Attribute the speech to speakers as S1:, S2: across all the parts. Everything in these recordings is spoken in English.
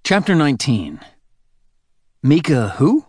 S1: Chapter 19. Mika who?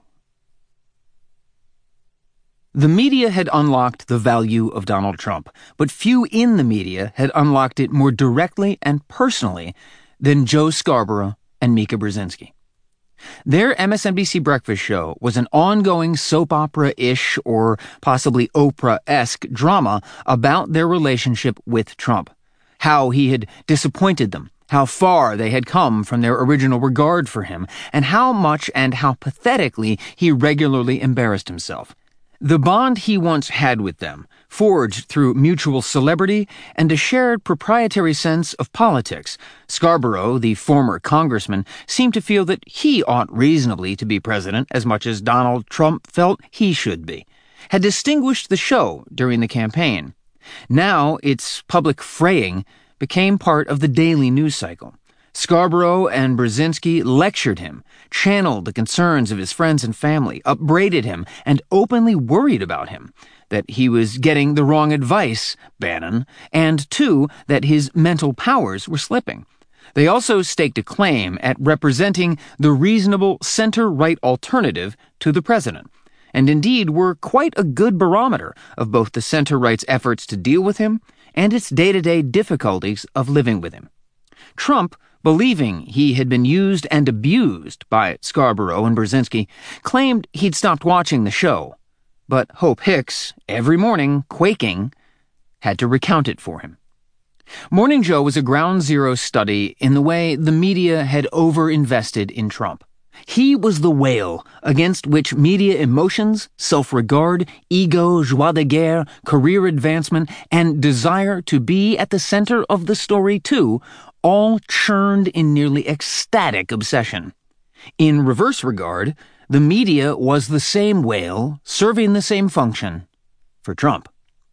S1: The media had unlocked the value of Donald Trump, but few in the media had unlocked it more directly and personally than Joe Scarborough and Mika Brzezinski. Their MSNBC breakfast show was an ongoing soap opera-ish or possibly Oprah-esque drama about their relationship with Trump, how he had disappointed them, how far they had come from their original regard for him, and how much and how pathetically he regularly embarrassed himself. The bond he once had with them, forged through mutual celebrity and a shared proprietary sense of politics, Scarborough, the former congressman, seemed to feel that he ought reasonably to be president as much as Donald Trump felt he should be, had distinguished the show during the campaign. Now its public fraying became part of the daily news cycle. Scarborough and Brzezinski lectured him, channeled the concerns of his friends and family, upbraided him, and openly worried about him, that he was getting the wrong advice, Bannon, and, two, that his mental powers were slipping. They also staked a claim at representing the reasonable center-right alternative to the president, and indeed were quite a good barometer of both the center-right's efforts to deal with him and its day-to-day difficulties of living with him. Trump, believing he had been used and abused by Scarborough and Brzezinski, claimed he'd stopped watching the show, but Hope Hicks, every morning, quaking, had to recount it for him. Morning Joe was a ground zero study in the way the media had over-invested in Trump. He was the whale against which media emotions, self-regard, ego, joie de guerre, career advancement, and desire to be at the center of the story, too, all churned in nearly ecstatic obsession. In reverse regard, the media was the same whale, serving the same function, for Trump.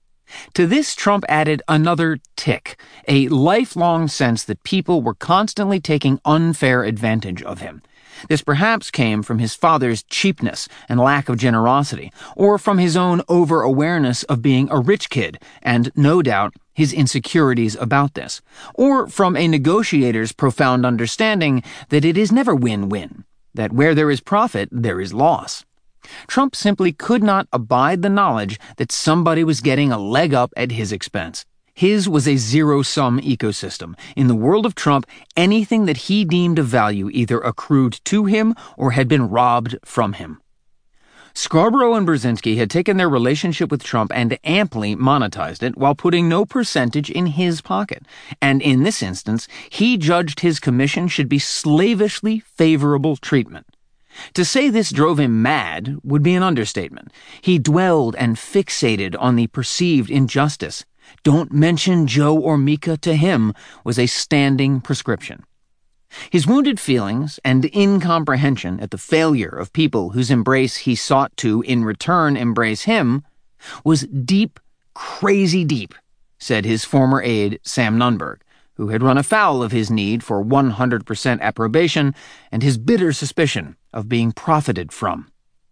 S1: To this, Trump added another tick, a lifelong sense that people were constantly taking unfair advantage of him. This perhaps came from his father's cheapness and lack of generosity, or from his own over-awareness of being a rich kid, and, no doubt, his insecurities about this, or from a negotiator's profound understanding that it is never win-win, that where there is profit, there is loss. Trump simply could not abide the knowledge that somebody was getting a leg up at his expense. His was a zero-sum ecosystem. In the world of Trump, anything that he deemed of value either accrued to him or had been robbed from him. Scarborough and Brzezinski had taken their relationship with Trump and amply monetized it while putting no percentage in his pocket. And in this instance, he judged his commission should be slavishly favorable treatment. To say this drove him mad would be an understatement. He dwelled and fixated on the perceived injustice. Don't mention Joe or Mika to him was a standing prescription. His wounded feelings and incomprehension at the failure of people whose embrace he sought to, in return, embrace him, was deep, crazy deep, said his former aide, Sam Nunberg, who had run afoul of his need for 100% approbation and his bitter suspicion of being profited from.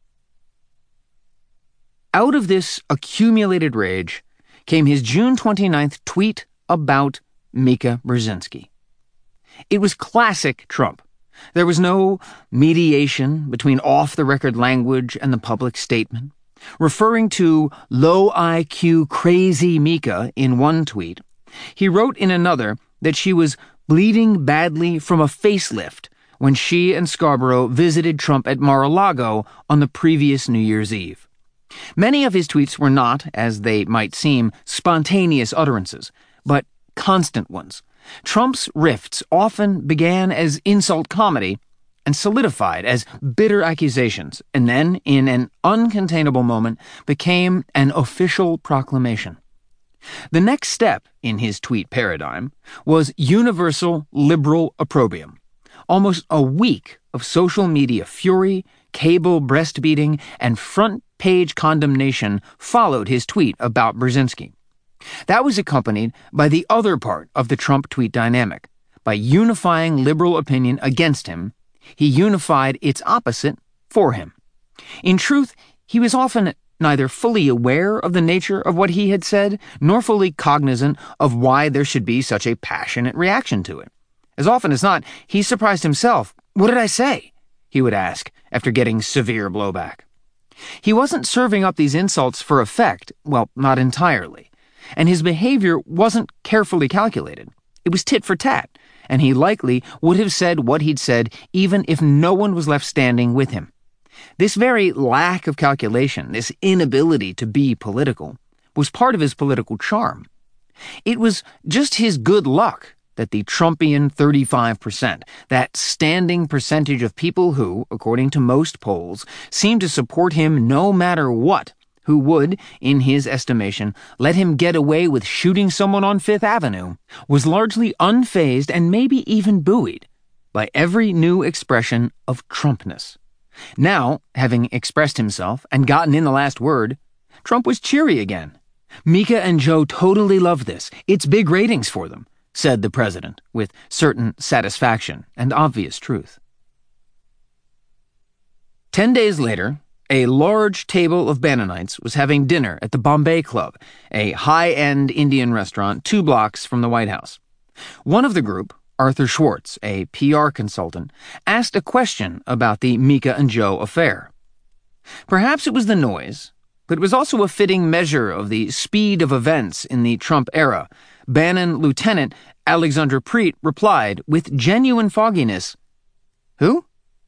S1: Out of this accumulated rage came his June 29th tweet about Mika Brzezinski. It was classic Trump. There was no mediation between off-the-record language and the public statement. Referring to low IQ crazy Mika in one tweet, he wrote in another that she was bleeding badly from a facelift when she and Scarborough visited Trump at Mar-a-Lago on the previous New Year's Eve. Many of his tweets were not, as they might seem, spontaneous utterances, but constant ones. Trump's rifts often began as insult comedy and solidified as bitter accusations, and then, in an uncontainable moment, became an official proclamation. The next step in his tweet paradigm was universal liberal opprobrium. Almost a week of social media fury, cable breastbeating, and front-page condemnation followed his tweet about Brzezinski. That was accompanied by the other part of the Trump tweet dynamic. By unifying liberal opinion against him, he unified its opposite for him. In truth, he was often neither fully aware of the nature of what he had said, nor fully cognizant of why there should be such a passionate reaction to it. As often as not, he surprised himself "What did I say?" he would ask after getting severe blowback. He wasn't serving up these insults for effect, well, not entirely, and his behavior wasn't carefully calculated. It was tit for tat, and he likely would have said what he'd said even if no one was left standing with him. This very lack of calculation, this inability to be political, was part of his political charm. It was just his good luck that the Trumpian 35%, that standing percentage of people who, according to most polls, seemed to support him no matter what, who would, in his estimation, let him get away with shooting someone on Fifth Avenue, was largely unfazed and maybe even buoyed by every new expression of Trumpness. Now, having expressed himself and gotten in the last word, Trump was cheery again. "Mika and Joe totally love this. It's big ratings for them," said the president, with certain satisfaction and obvious truth. 10 days later, a large table of Bannonites was having dinner at the Bombay Club, a high-end Indian restaurant 2 blocks from the White House. One of the group, Arthur Schwartz, a PR consultant, asked a question about the Mika and Joe affair. Perhaps it was the noise, but it was also a fitting measure of the speed of events in the Trump era. Bannon Lieutenant Alexandra Preet replied with genuine fogginess, "Who?"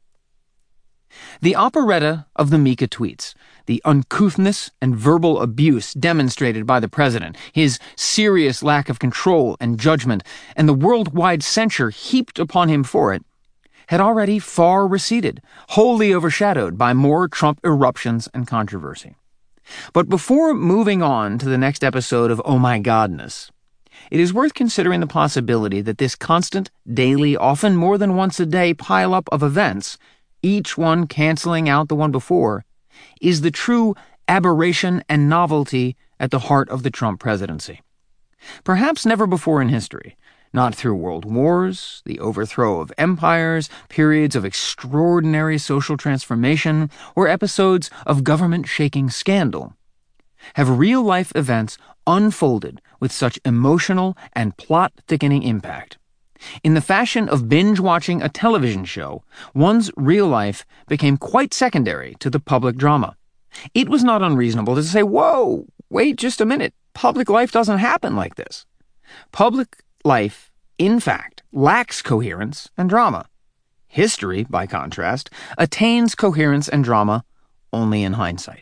S1: The operetta of the Mika tweets, the uncouthness and verbal abuse demonstrated by the president, his serious lack of control and judgment, and the worldwide censure heaped upon him for it, had already far receded, wholly overshadowed by more Trump eruptions and controversy. But before moving on to the next episode of Oh My Godness, it is worth considering the possibility that this constant, daily, often more than once a day pile-up of events, each one canceling out the one before, is the true aberration and novelty at the heart of the Trump presidency. Perhaps never before in history, not through world wars, the overthrow of empires, periods of extraordinary social transformation, or episodes of government-shaking scandal, have real-life events unfolded with such emotional and plot-thickening impact. In the fashion of binge-watching a television show, one's real life became quite secondary to the public drama. It was not unreasonable to say, "Whoa, wait just a minute, public life doesn't happen like this." Public life, in fact, lacks coherence and drama. History, by contrast, attains coherence and drama only in hindsight.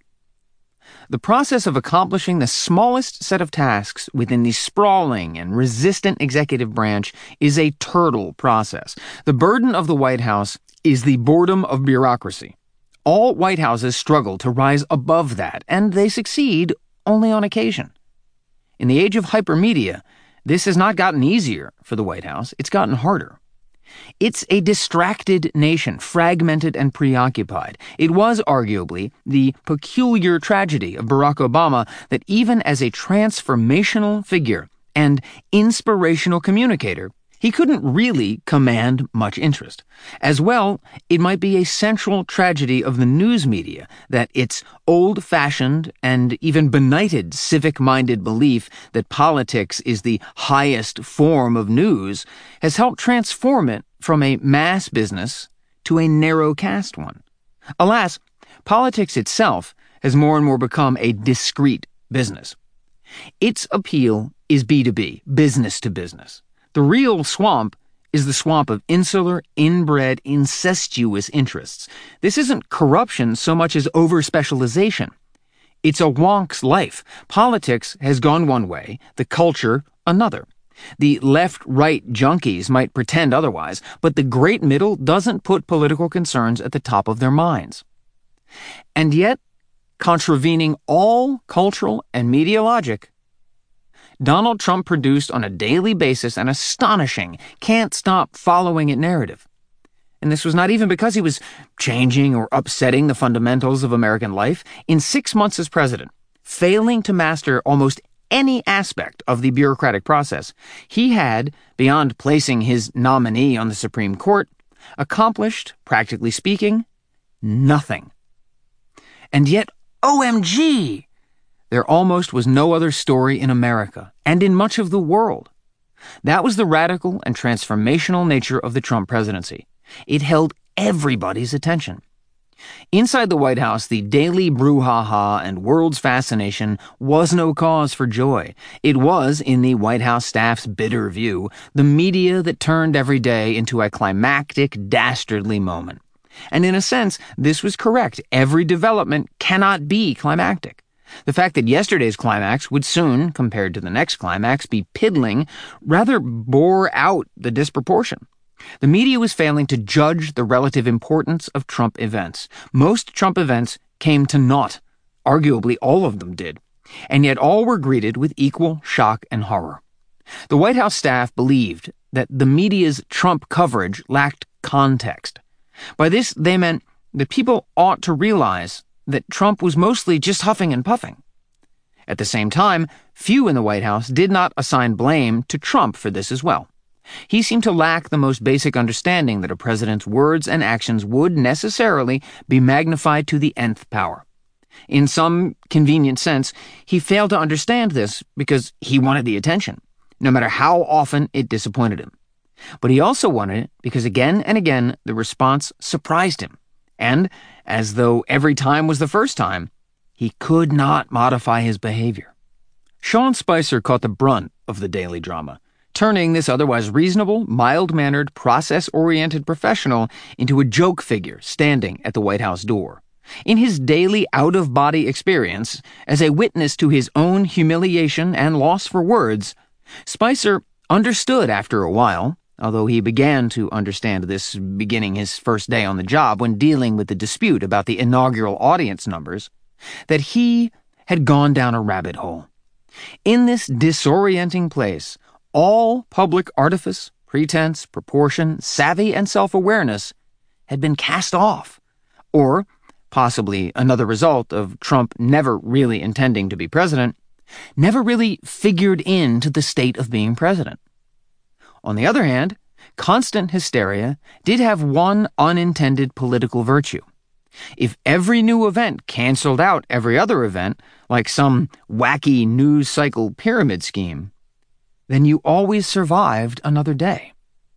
S1: The process of accomplishing the smallest set of tasks within the sprawling and resistant executive branch is a turtle process. The burden of the White House is the boredom of bureaucracy. All White Houses struggle to rise above that, and they succeed only on occasion. In the age of hypermedia, this has not gotten easier for the White House, it's gotten harder. It's a distracted nation, fragmented and preoccupied. It was arguably the peculiar tragedy of Barack Obama that even as a transformational figure and inspirational communicator, he couldn't really command much interest. As well, it might be a central tragedy of the news media that its old-fashioned and even benighted civic-minded belief that politics is the highest form of news has helped transform it from a mass business to a narrow caste one. Alas, politics itself has more and more become a discrete business. Its appeal is B2B, business to business. The real swamp is the swamp of insular, inbred, incestuous interests. This isn't corruption so much as over-specialization. It's a wonk's life. Politics has gone one way, the culture another. The left-right junkies might pretend otherwise, but the great middle doesn't put political concerns at the top of their minds. And yet, contravening all cultural and media logic, Donald Trump produced on a daily basis an astonishing, can't-stop-following-it narrative. And this was not even because he was changing or upsetting the fundamentals of American life. In 6 months as president, failing to master almost any aspect of the bureaucratic process, he had, beyond placing his nominee on the Supreme Court, accomplished, practically speaking, nothing. And yet, OMG! There almost was no other story in America, and in much of the world. That was the radical and transformational nature of the Trump presidency. It held everybody's attention. Inside the White House, the daily brouhaha and world's fascination was no cause for joy. It was, in the White House staff's bitter view, the media that turned every day into a climactic, dastardly moment. And in a sense, this was correct. Every development cannot be climactic. The fact that yesterday's climax would soon, compared to the next climax, be piddling, rather bore out the disproportion. The media was failing to judge the relative importance of Trump events. Most Trump events came to naught. Arguably, all of them did. And yet all were greeted with equal shock and horror. The White House staff believed that the media's Trump coverage lacked context. By this, they meant that people ought to realize that Trump was mostly just huffing and puffing. At the same time, few in the White House did not assign blame to Trump for this as well. He seemed to lack the most basic understanding that a president's words and actions would necessarily be magnified to the nth power. In some convenient sense, he failed to understand this because he wanted the attention, no matter how often it disappointed him. But he also wanted it because again and again the response surprised him, and, as though every time was the first time, he could not modify his behavior. Sean Spicer caught the brunt of the daily drama, turning this otherwise reasonable, mild-mannered, process-oriented professional into a joke figure standing at the White House door. In his daily out-of-body experience, as a witness to his own humiliation and loss for words, Spicer understood after a while, although he began to understand this beginning his first day on the job when dealing with the dispute about the inaugural audience numbers, that he had gone down a rabbit hole. In this disorienting place, all public artifice, pretense, proportion, savvy, and self-awareness had been cast off, or, possibly another result of Trump never really intending to be president, never really figured into the state of being president. On the other hand, constant hysteria did have one unintended political virtue. If every new event canceled out every other event, like some wacky news cycle pyramid scheme, then you always survived another day.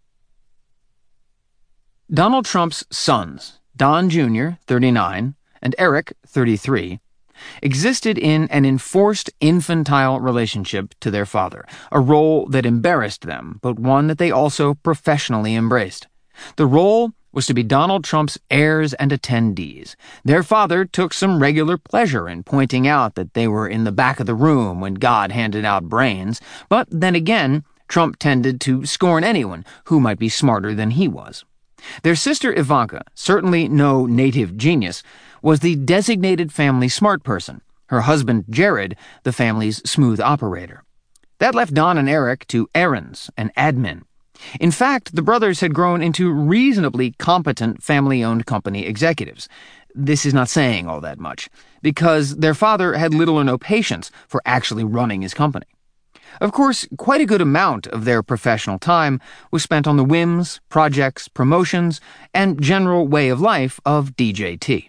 S1: Donald Trump's sons, Don Jr., 39, and Eric, 33, existed in an enforced infantile relationship to their father, a role that embarrassed them, but one that they also professionally embraced. The role was to be Donald Trump's heirs and attendees. Their father took some regular pleasure in pointing out that they were in the back of the room when God handed out brains, but then again, Trump tended to scorn anyone who might be smarter than he was. Their sister Ivanka, certainly no native genius, was the designated family smart person, her husband Jared the family's smooth operator. That left Don and Eric to errands and admin. In fact, the brothers had grown into reasonably competent family-owned company executives. This is not saying all that much, because their father had little or no patience for actually running his company. Of course, quite a good amount of their professional time was spent on the whims, projects, promotions, and general way of life of DJT.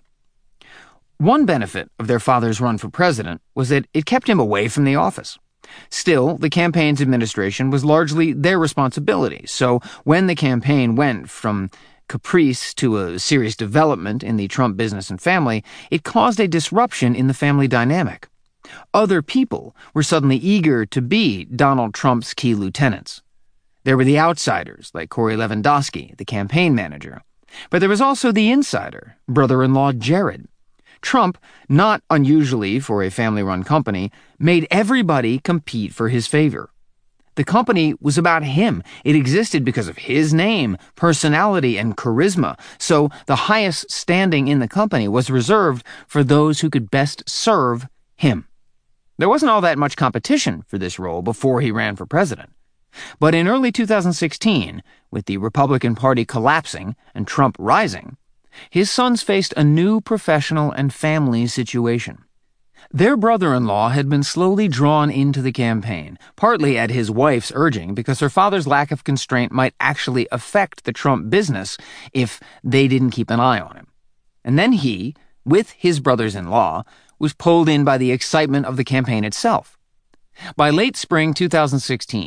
S1: One benefit of their father's run for president was that it kept him away from the office. Still, the campaign's administration was largely their responsibility, so when the campaign went from caprice to a serious development in the Trump business and family, it caused a disruption in the family dynamic. Other people were suddenly eager to be Donald Trump's key lieutenants. There were the outsiders, like Corey Lewandowski, the campaign manager. But there was also the insider, brother-in-law Jared. Trump, not unusually for a family-run company, made everybody compete for his favor. The company was about him. It existed because of his name, personality, and charisma, so the highest standing in the company was reserved for those who could best serve him. There wasn't all that much competition for this role before he ran for president. But in early 2016, with the Republican Party collapsing and Trump rising, his sons faced a new professional and family situation. Their brother-in-law had been slowly drawn into the campaign, partly at his wife's urging because her father's lack of constraint might actually affect the Trump business if they didn't keep an eye on him. And then he, with his brothers-in-law, was pulled in by the excitement of the campaign itself. By late spring 2016,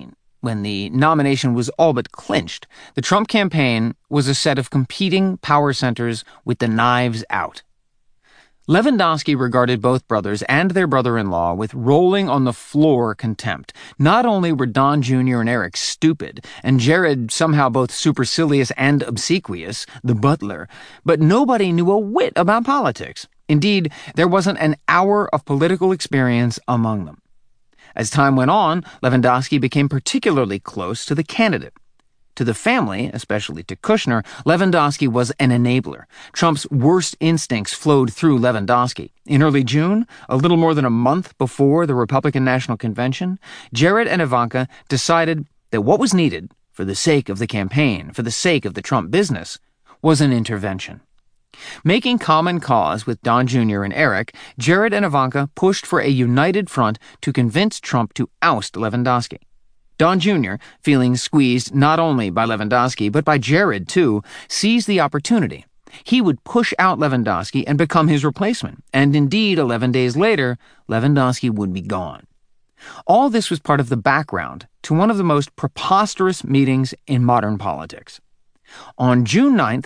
S1: when the nomination was all but clinched, the Trump campaign was a set of competing power centers with the knives out. Lewandowski regarded both brothers and their brother-in-law with rolling-on-the-floor contempt. Not only were Don Jr. and Eric stupid, and Jared somehow both supercilious and obsequious, the butler, but nobody knew a whit about politics. Indeed, there wasn't an hour of political experience among them. As time went on, Lewandowski became particularly close to the candidate. To the family, especially to Kushner, Lewandowski was an enabler. Trump's worst instincts flowed through Lewandowski. In early June, a little more than a month before the Republican National Convention, Jared and Ivanka decided that what was needed, for the sake of the campaign, for the sake of the Trump business, was an intervention. Making common cause with Don Jr. and Eric, Jared and Ivanka pushed for a united front to convince Trump to oust Lewandowski. Don Jr., feeling squeezed not only by Lewandowski but by Jared too, seized the opportunity. He would push out Lewandowski and become his replacement, and indeed 11 days later, Lewandowski would be gone. All this was part of the background to one of the most preposterous meetings in modern politics. On June 9th,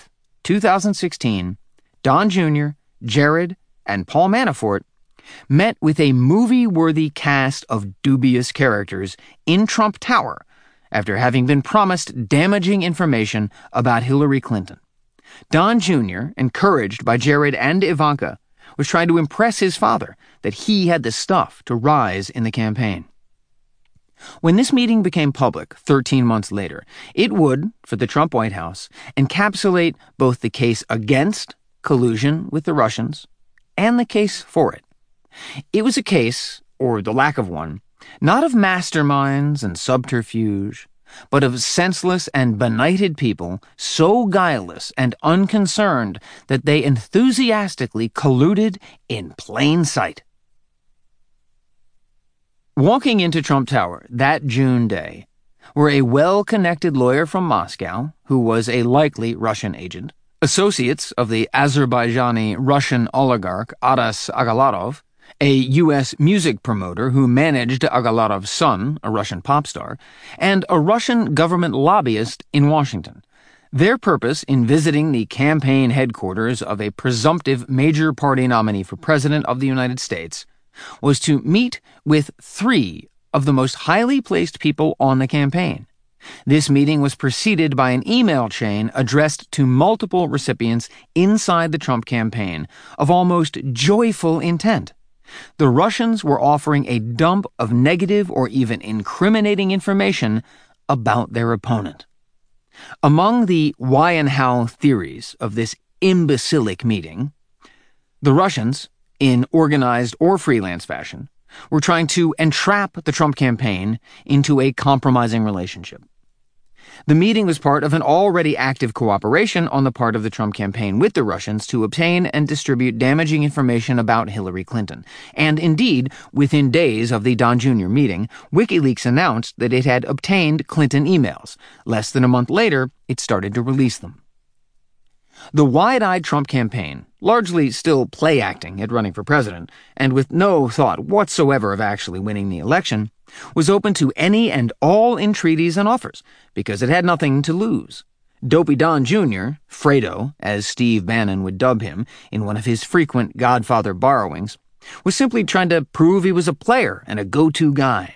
S1: 2016, Don Jr., Jared, and Paul Manafort met with a movie-worthy cast of dubious characters in Trump Tower after having been promised damaging information about Hillary Clinton. Don Jr., encouraged by Jared and Ivanka, was trying to impress his father that he had the stuff to rise in the campaign. When this meeting became public 13 months later, it would, for the Trump White House, encapsulate both the case against collusion with the Russians and the case for it. It was a case, or the lack of one, not of masterminds and subterfuge, but of senseless and benighted people so guileless and unconcerned that they enthusiastically colluded in plain sight. Walking into Trump Tower that June day were a well-connected lawyer from Moscow, who was a likely Russian agent, associates of the Azerbaijani-Russian oligarch Aras Agalarov, a U.S. music promoter who managed Agalarov's son, a Russian pop star, and a Russian government lobbyist in Washington. Their purpose in visiting the campaign headquarters of a presumptive major party nominee for president of the United States was to meet with 3 of the most highly placed people on the campaign. This meeting was preceded by an email chain addressed to multiple recipients inside the Trump campaign of almost joyful intent. The Russians were offering a dump of negative or even incriminating information about their opponent. Among the why and how theories of this imbecilic meeting, the Russians, in organized or freelance fashion, were trying to entrap the Trump campaign into a compromising relationship. The meeting was part of an already active cooperation on the part of the Trump campaign with the Russians to obtain and distribute damaging information about Hillary Clinton. And indeed, within days of the Don Jr. meeting, WikiLeaks announced that it had obtained Clinton emails. Less than a month later, it started to release them. The wide-eyed Trump campaign, largely still play-acting at running for president, and with no thought whatsoever of actually winning the election, was open to any and all entreaties and offers, because it had nothing to lose. Dopey Don Jr., Fredo, as Steve Bannon would dub him in one of his frequent Godfather borrowings, was simply trying to prove he was a player and a go-to guy.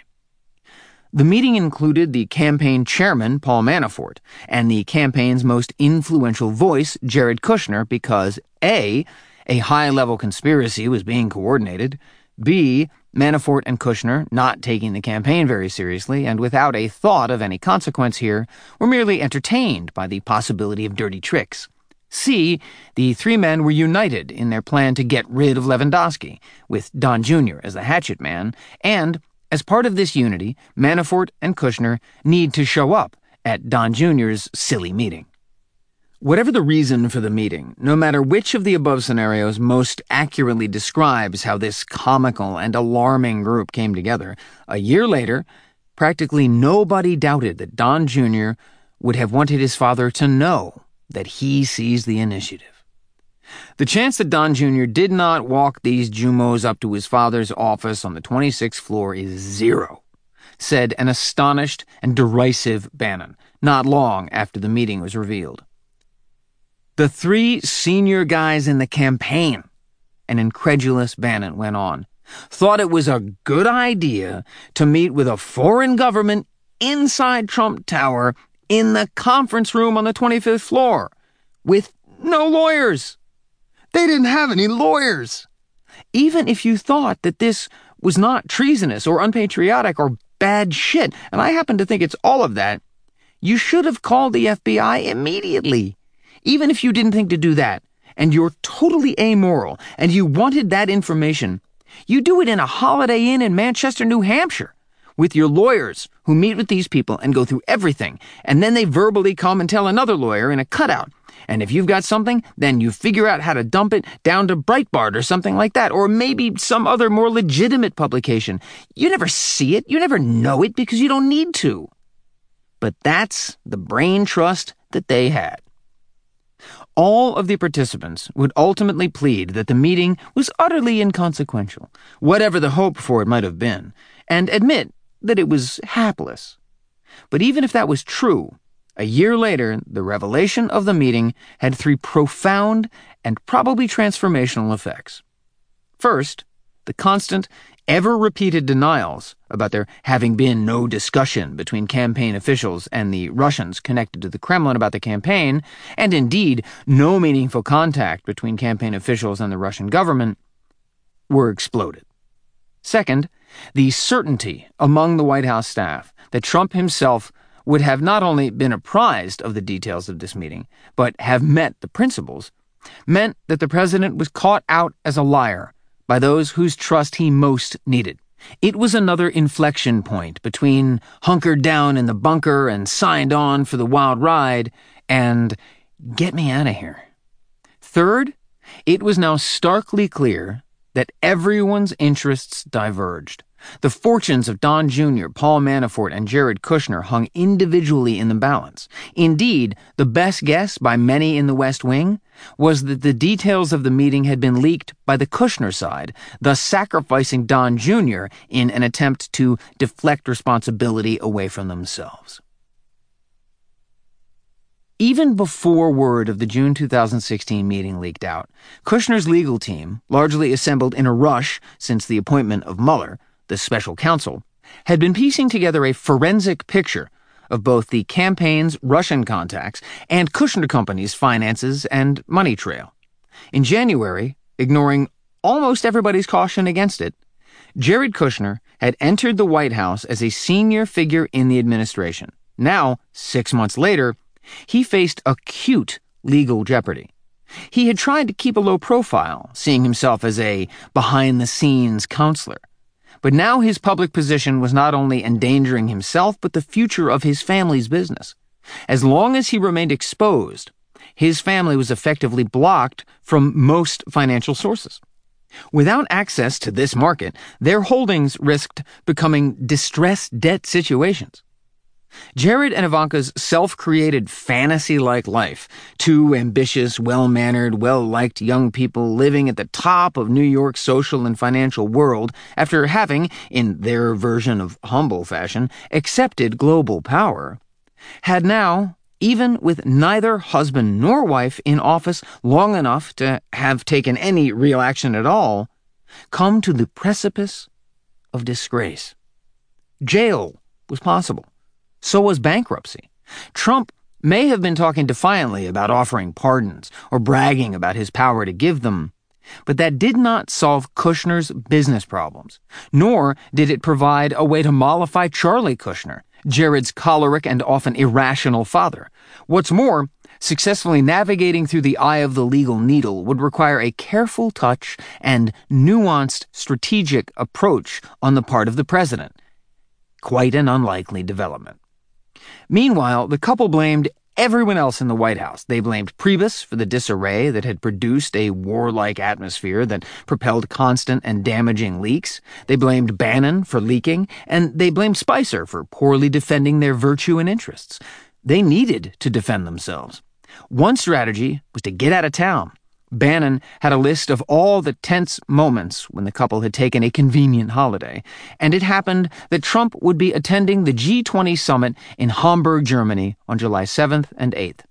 S1: The meeting included the campaign chairman, Paul Manafort, and the campaign's most influential voice, Jared Kushner, because A, a high-level conspiracy was being coordinated, B, Manafort and Kushner, not taking the campaign very seriously and without a thought of any consequence here, were merely entertained by the possibility of dirty tricks. C, the 3 men were united in their plan to get rid of Lewandowski, with Don Jr. as the hatchet man, and as part of this unity, Manafort and Kushner need to show up at Don Jr.'s silly meeting. Whatever the reason for the meeting, no matter which of the above scenarios most accurately describes how this comical and alarming group came together, a year later, practically nobody doubted that Don Jr. would have wanted his father to know that he seized the initiative. The chance that Don Jr. did not walk these Jumos up to his father's office on the 26th floor is 0. said an astonished and derisive Bannon, not long after the meeting was revealed. "The three senior guys in the campaign," an incredulous Bannon went on, "thought it was a good idea to meet with a foreign government inside Trump Tower in the conference room on the 25th floor, with no lawyers. They didn't have any lawyers. Even if you thought that this was not treasonous or unpatriotic or bad shit, and I happen to think it's all of that, you should have called the FBI immediately. Even if you didn't think to do that, and you're totally amoral, and you wanted that information, you do it in a Holiday Inn in Manchester, New Hampshire, with your lawyers who meet with these people and go through everything, and then they verbally come and tell another lawyer in a cutout. And if you've got something, then you figure out how to dump it down to Breitbart or something like that, or maybe some other more legitimate publication. You never see it, you never know it, because you don't need to. But that's the brain trust that they had. All of the participants would ultimately plead that the meeting was utterly inconsequential, whatever the hope for it might have been, and admit that it was hapless. But even if that was true, a year later, the revelation of the meeting had three profound and probably transformational effects. First, the constant, ever-repeated denials about there having been no discussion between campaign officials and the Russians connected to the Kremlin about the campaign, and indeed no meaningful contact between campaign officials and the Russian government, were exploded. Second, the certainty among the White House staff that Trump himself would have not only been apprised of the details of this meeting, but have met the principals, meant that the president was caught out as a liar by those whose trust he most needed. It was another inflection point between hunkered down in the bunker and signed on for the wild ride and get me out of here. Third, it was now starkly clear that everyone's interests diverged. The fortunes of Don Jr., Paul Manafort, and Jared Kushner hung individually in the balance. Indeed, the best guess by many in the West Wing was that the details of the meeting had been leaked by the Kushner side, thus sacrificing Don Jr. in an attempt to deflect responsibility away from themselves. Even before word of the June 2016 meeting leaked out, Kushner's legal team, largely assembled in a rush since the appointment of Mueller, the special counsel, had been piecing together a forensic picture of both the campaign's Russian contacts and Kushner Company's finances and money trail. In January, ignoring almost everybody's caution against it, Jared Kushner had entered the White House as a senior figure in the administration. Now, 6 months later, he faced acute legal jeopardy. He had tried to keep a low profile, seeing himself as a behind-the-scenes counselor. But now his public position was not only endangering himself, but the future of his family's business. As long as he remained exposed, his family was effectively blocked from most financial sources. Without access to this market, their holdings risked becoming distressed debt situations. Jared and Ivanka's self-created fantasy-like life, two ambitious, well-mannered, well-liked young people living at the top of New York's social and financial world after having, in their version of humble fashion, accepted global power, had now, even with neither husband nor wife in office long enough to have taken any real action at all, come to the precipice of disgrace. Jail was possible. So was bankruptcy. Trump may have been talking defiantly about offering pardons or bragging about his power to give them, but that did not solve Kushner's business problems, nor did it provide a way to mollify Charlie Kushner, Jared's choleric and often irrational father. What's more, successfully navigating through the eye of the legal needle would require a careful touch and nuanced strategic approach on the part of the president. Quite an unlikely development. Meanwhile, the couple blamed everyone else in the White House. They blamed Priebus for the disarray that had produced a warlike atmosphere that propelled constant and damaging leaks. They blamed Bannon for leaking, and they blamed Spicer for poorly defending their virtue and interests. They needed to defend themselves. One strategy was to get out of town, Bannon had a list of all the tense moments when the couple had taken a convenient holiday, and it happened that Trump would be attending the G20 summit in Hamburg, Germany on July 7th and 8th.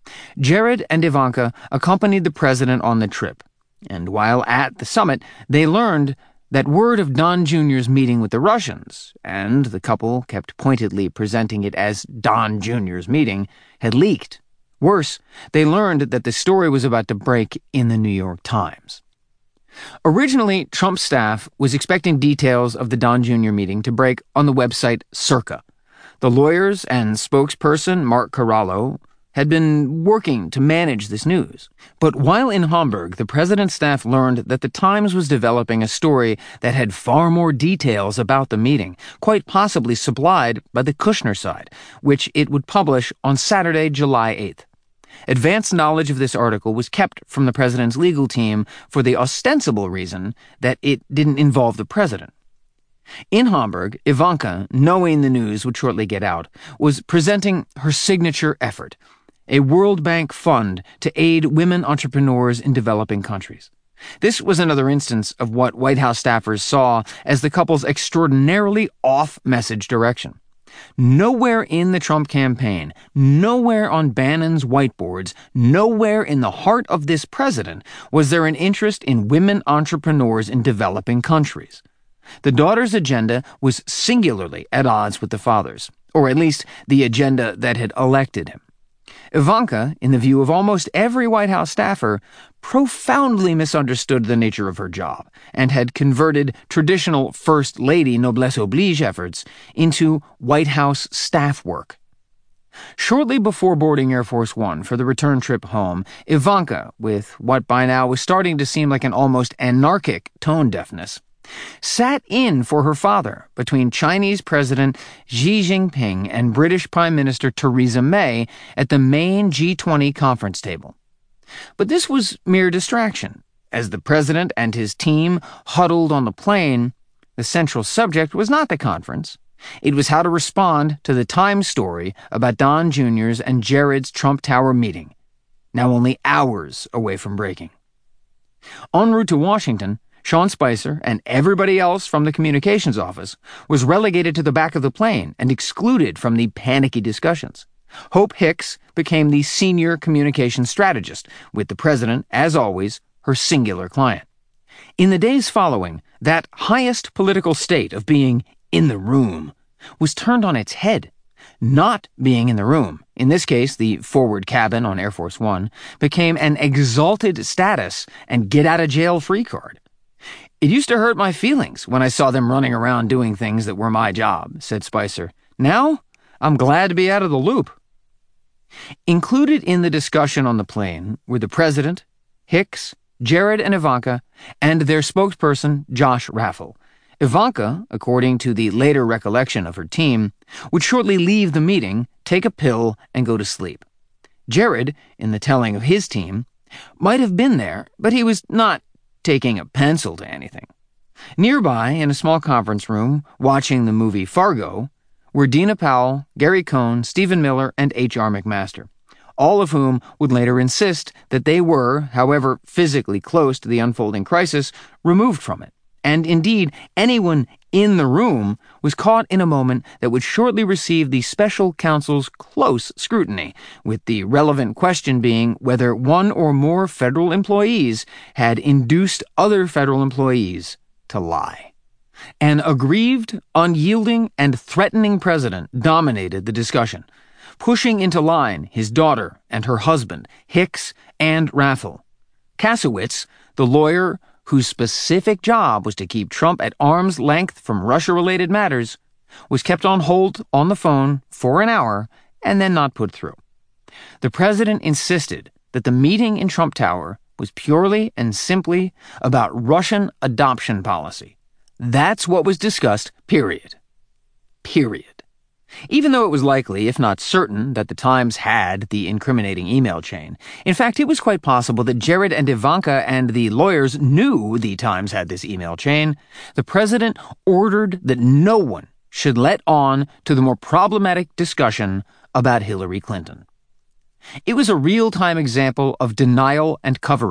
S1: Jared and Ivanka accompanied the president on the trip, and while at the summit, they learned that word of Don Jr.'s meeting with the Russians, and the couple kept pointedly presenting it as Don Jr.'s meeting, had leaked. Worse, they learned that the story was about to break in the New York Times. Originally, Trump's staff was expecting details of the Don Jr. meeting to break on the website Circa. The lawyers and spokesperson Mark Corallo had been working to manage this news. But while in Hamburg, the president's staff learned that the Times was developing a story that had far more details about the meeting, quite possibly supplied by the Kushner side, which it would publish on Saturday, July 8th. Advanced knowledge of this article was kept from the president's legal team for the ostensible reason that it didn't involve the president. In Hamburg, Ivanka, knowing the news would shortly get out, was presenting her signature effort, a World Bank fund to aid women entrepreneurs in developing countries. This was another instance of what White House staffers saw as the couple's extraordinarily off-message direction. Nowhere in the Trump campaign, nowhere on Bannon's whiteboards, nowhere in the heart of this president was there an interest in women entrepreneurs in developing countries. The daughter's agenda was singularly at odds with the father's, or at least the agenda that had elected him. Ivanka, in the view of almost every White House staffer, profoundly misunderstood the nature of her job and had converted traditional First Lady noblesse oblige efforts into White House staff work. Shortly before boarding Air Force One for the return trip home, Ivanka, with what by now was starting to seem like an almost anarchic tone deafness, sat in for her father between Chinese President Xi Jinping and British Prime Minister Theresa May at the main G20 conference table. But this was mere distraction. As the president and his team huddled on the plane, the central subject was not the conference. It was how to respond to the Times story about Don Jr.'s and Jared's Trump Tower meeting, now only hours away from breaking. En route to Washington, Sean Spicer and everybody else from the communications office was relegated to the back of the plane and excluded from the panicky discussions. Hope Hicks became the senior communications strategist, with the president, as always, her singular client. In the days following, that highest political state of being in the room was turned on its head. Not being in the room, in this case the forward cabin on Air Force One, became an exalted status and get-out-of-jail-free card. "It used to hurt my feelings when I saw them running around doing things that were my job," said Spicer. "Now, I'm glad to be out of the loop." Included in the discussion on the plane were the president, Hicks, Jared and Ivanka, and their spokesperson, Josh Raffel. Ivanka, according to the later recollection of her team, would shortly leave the meeting, take a pill, and go to sleep. Jared, in the telling of his team, might have been there, but he was not taking a pencil to anything. Nearby, in a small conference room, watching the movie Fargo, were Dina Powell, Gary Cohn, Stephen Miller, and H.R. McMaster, all of whom would later insist that they were, however physically close to the unfolding crisis, removed from it. And indeed, anyone in the room was caught in a moment that would shortly receive the special counsel's close scrutiny, with the relevant question being whether one or more federal employees had induced other federal employees to lie. An aggrieved, unyielding, and threatening president dominated the discussion, pushing into line his daughter and her husband, Hicks and Raffel. Kasowitz, the lawyer whose specific job was to keep Trump at arm's length from Russia-related matters, was kept on hold on the phone for an hour and then not put through. The president insisted that the meeting in Trump Tower was purely and simply about Russian adoption policy. That's what was discussed, period. Period. Even though it was likely, if not certain, that the Times had the incriminating email chain, in fact, it was quite possible that Jared and Ivanka and the lawyers knew the Times had this email chain. The president ordered that no one should let on to the more problematic discussion about Hillary Clinton. It was a real-time example of denial and cover-up,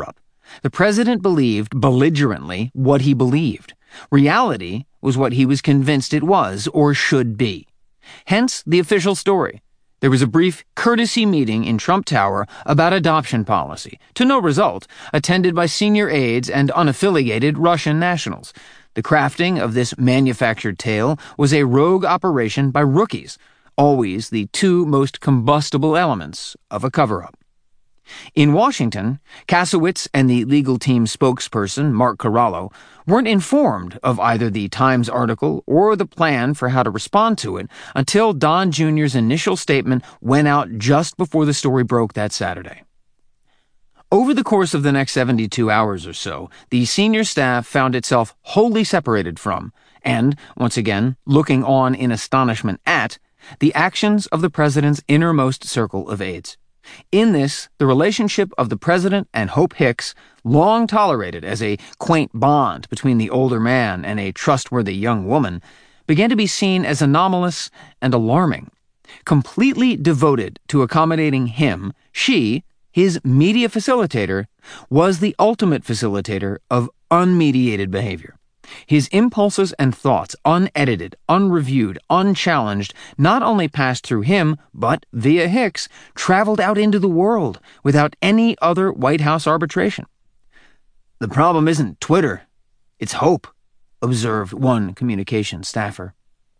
S1: The president believed belligerently what he believed. Reality was what he was convinced it was or should be. Hence the official story. There was a brief courtesy meeting in Trump Tower about adoption policy, to no result, attended by senior aides and unaffiliated Russian nationals. The crafting of this manufactured tale was a rogue operation by rookies, always the two most combustible elements of a cover-up. In Washington, Kasowitz and the legal team spokesperson, Mark Corallo, weren't informed of either the Times article or the plan for how to respond to it until Don Jr.'s initial statement went out just before the story broke that Saturday. Over the course of the next 72 hours or so, the senior staff found itself wholly separated from, and, once again, looking on in astonishment at, the actions of the president's innermost circle of aides. In this, the relationship of the president and Hope Hicks, long tolerated as a quaint bond between the older man and a trustworthy young woman, began to be seen as anomalous and alarming. Completely devoted to accommodating him, she, his media facilitator, was the ultimate facilitator of unmediated behavior. His impulses and thoughts, unedited, unreviewed, unchallenged, not only passed through him, but, via Hicks, traveled out into the world without any other White House arbitration. "The problem isn't Twitter, it's Hope," observed one communications staffer.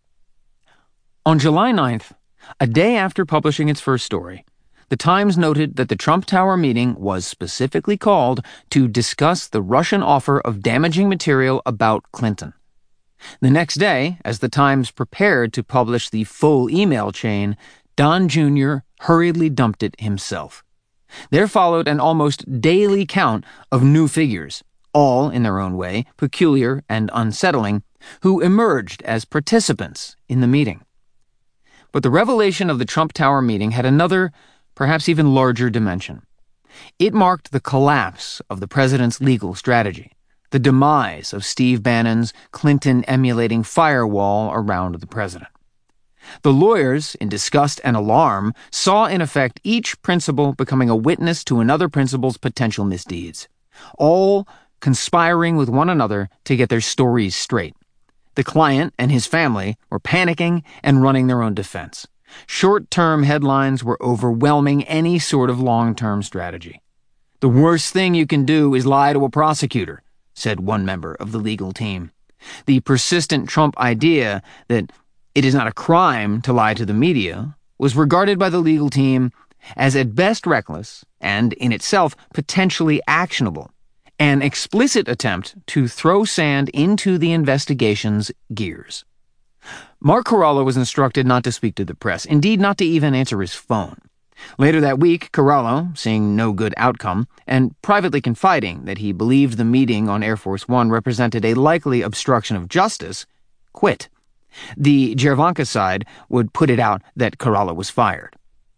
S1: On July 9th, a day after publishing its first story, the Times noted that the Trump Tower meeting was specifically called to discuss the Russian offer of damaging material about Clinton. The next day, as the Times prepared to publish the full email chain, Don Jr. hurriedly dumped it himself. There followed an almost daily count of new figures, all in their own way peculiar and unsettling, who emerged as participants in the meeting. But the revelation of the Trump Tower meeting had another, perhaps even larger dimension. It marked the collapse of the president's legal strategy, the demise of Steve Bannon's Clinton-emulating firewall around the president. The lawyers, in disgust and alarm, saw in effect each principal becoming a witness to another principal's potential misdeeds, all conspiring with one another to get their stories straight. The client and his family were panicking and running their own defense. Short-term headlines were overwhelming any sort of long-term strategy. "The worst thing you can do is lie to a prosecutor," said one member of the legal team. The persistent Trump idea that it is not a crime to lie to the media was regarded by the legal team as at best reckless and, in itself, potentially actionable, an explicit attempt to throw sand into the investigation's gears. Mark Corallo was instructed not to speak to the press, indeed not to even answer his phone. Later that week, Corallo, seeing no good outcome, and privately confiding that he believed the meeting on Air Force One represented a likely obstruction of justice, quit. The Javanka side would put it out that Corallo was fired.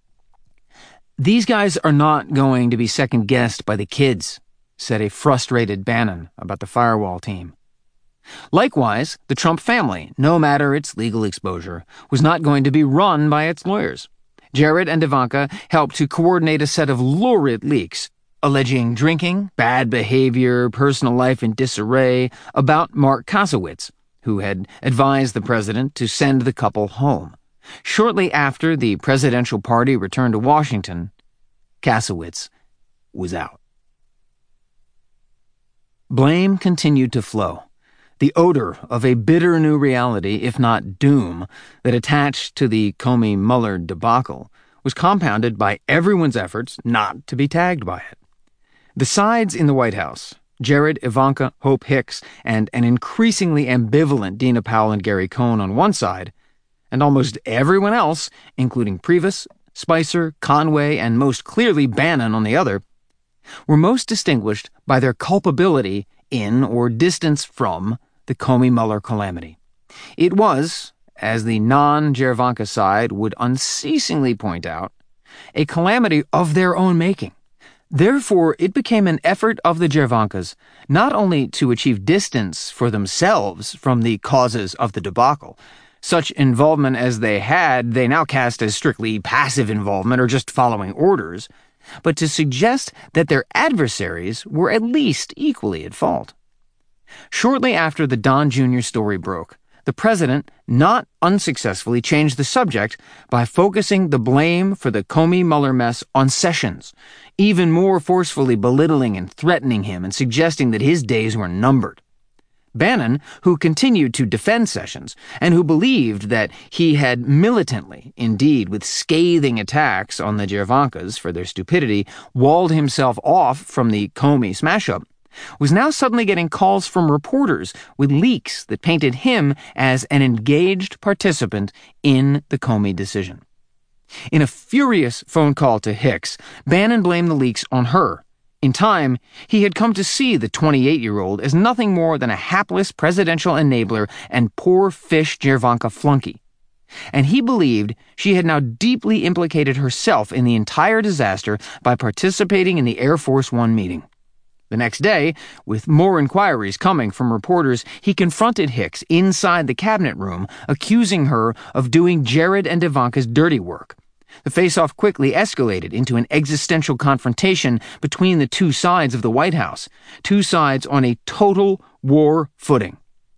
S1: "These guys are not going to be second-guessed by the kids," said a frustrated Bannon about the firewall team. Likewise, the Trump family, no matter its legal exposure, was not going to be run by its lawyers. Jared and Ivanka helped to coordinate a set of lurid leaks, alleging drinking, bad behavior, personal life in disarray, about Mark Kasowitz, who had advised the president to send the couple home. Shortly after the presidential party returned to Washington, Kasowitz was out. Blame continued to flow. The odor of a bitter new reality, if not doom, that attached to the Comey-Mueller debacle was compounded by everyone's efforts not to be tagged by it. The sides in the White House, Jared, Ivanka, Hope Hicks, and an increasingly ambivalent Dina Powell and Gary Cohn on one side, and almost everyone else, including Priebus, Spicer, Conway, and most clearly Bannon on the other, were most distinguished by their culpability in or distance from the Comey-Mueller calamity. It was, as the non-Javanka side would unceasingly point out, a calamity of their own making. Therefore, it became an effort of the Javankas not only to achieve distance for themselves from the causes of the debacle. Such involvement as they had, they now cast as strictly passive involvement or just following orders. but to suggest that their adversaries were at least equally at fault. Shortly after the Don Jr. story broke, the president not unsuccessfully changed the subject by focusing the blame for the Comey-Mueller mess on Sessions, even more forcefully belittling and threatening him and suggesting that his days were numbered. Bannon, who continued to defend Sessions and who believed that he had militantly, indeed with scathing attacks on the Jervankas for their stupidity, walled himself off from the Comey smash-up, was now suddenly getting calls from reporters with leaks that painted him as an engaged participant in the Comey decision. In a furious phone call to Hicks, Bannon blamed the leaks on her. In time, he had come to see the 28-year-old as nothing more than a hapless presidential enabler and poor fish Jervanka flunky. And he believed she had now deeply implicated herself in the entire disaster by participating in the Air Force One meeting. The next day, with more inquiries coming from reporters, he confronted Hicks inside the cabinet room, accusing her of doing Jared and Ivanka's dirty work. The face-off quickly escalated into an existential confrontation between the two sides of the White House, two sides on a total war footing.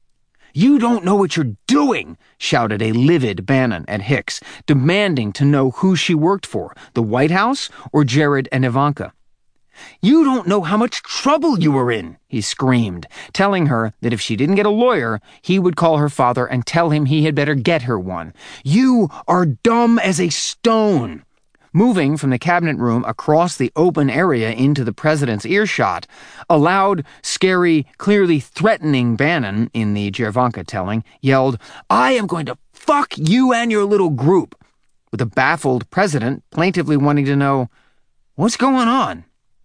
S1: "You don't know what you're doing," shouted a livid Bannon at Hicks, demanding to know who she worked for, the White House or Jared and Ivanka. "You don't know how much trouble you were in," he screamed, telling her that if she didn't get a lawyer, he would call her father and tell him he had better get her one. "You are dumb as a stone." Moving from the cabinet room across the open area into the president's earshot, a loud, scary, clearly threatening Bannon, in the Jervanka telling, yelled, "I am going to fuck you and your little group," with a baffled president plaintively wanting to know, what's going on?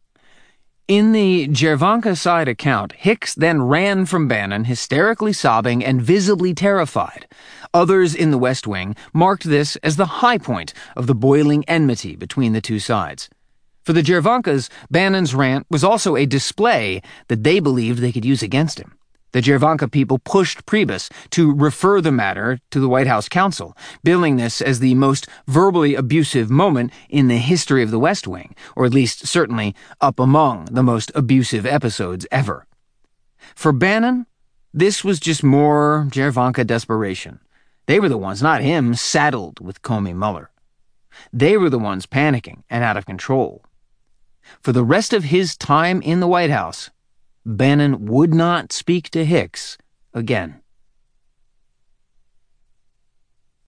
S1: In the Jervanka side account, Hicks then ran from Bannon, hysterically sobbing and visibly terrified. Others in the West Wing marked this as the high point of the boiling enmity between the two sides. For the Jervankas, Bannon's rant was also a display that they believed they could use against him. The Jervanka people pushed Priebus to refer the matter to the White House counsel, billing this as the most verbally abusive moment in the history of the West Wing, or at least certainly up among the most abusive episodes ever. For Bannon, this was just more Jervanka desperation. They were the ones, not him, saddled with Comey-Mueller. They were the ones panicking and out of control. For the rest of his time in the White House, Bannon would not speak to Hicks again.